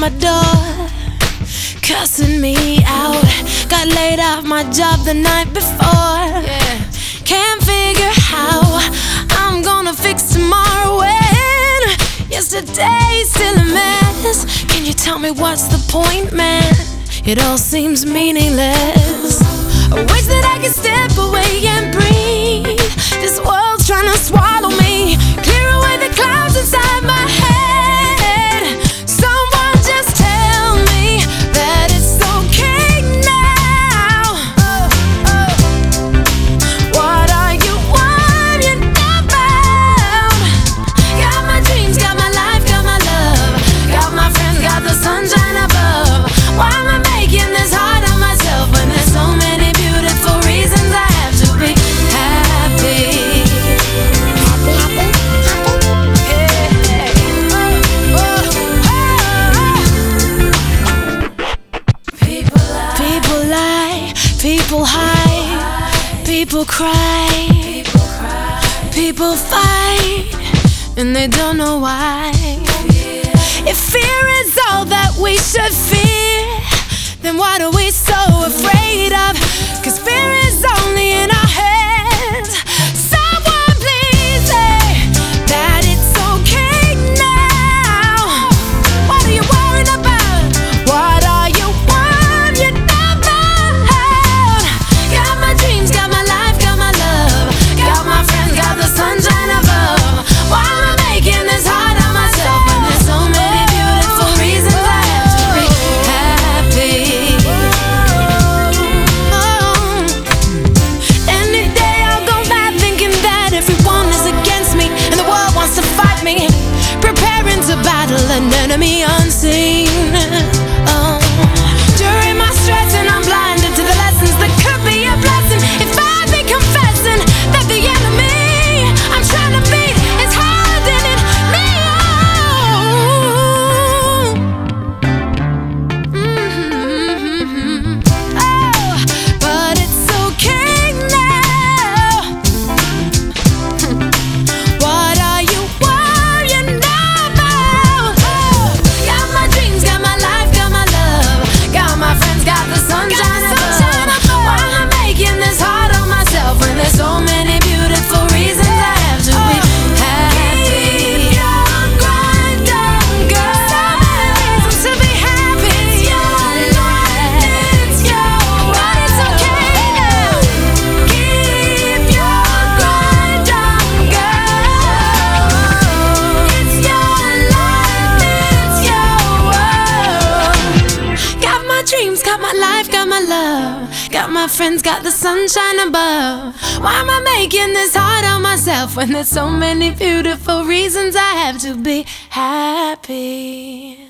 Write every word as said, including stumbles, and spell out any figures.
my door, cussing me out. Got laid off my job the night before. Yeah. Can't figure how I'm gonna fix tomorrow when yesterday's still a mess. Can you tell me what's the point, man? It all seems meaningless. I wish that I could step away and breathe. This world's trying to swallow me. Clear away the clouds inside my head. Someone just tell me that it's okay now. Oh, oh. What are you worrying about? Got my dreams, got my life, got my love. Got my friends, got the sunshine above. Why am I making this hard on myself when there's so many beautiful reasons I have to be happy? People hide, people cry, people fight, and they don't know why. If fear is all that we should fear, then what are we so afraid of? 'Cause fear is only in our heads. Someone please say that it's okay now. What are you worried about? What are you worried about? Got my dreams, got my life, got my love. Got my friends, got the sunshine above. Why am I making this hard on myself when there's so many beautiful reasons I have to be happy? Oh. Any day I'll go back thinking that everyone is against me and the world wants to fight me, preparing to battle an enemy unseen. Oh. During my stress and I'm blinded to the lessons that could be a blessing. If I'd be confessing that the enemy I'm trying to beat is harder than me. Oh. Mm-hmm. Oh, but it's okay now. What are you worrying about? Oh, got my dreams, got my life, got my love. Got my friends, got the sunshine above. Why am I making this hard on myself when there's so many beautiful reasons I have to be happy? Keep your grind on, girl. So many reasons to be happy. It's your life, it's your world. But it's okay now. Keep your grind on, girl. It's your life, it's your world. Got my dreams, got my life, got my love. Got my friends, got the sunshine above. Why am I making this hard on myself when there's so many beautiful reasons I have to be happy?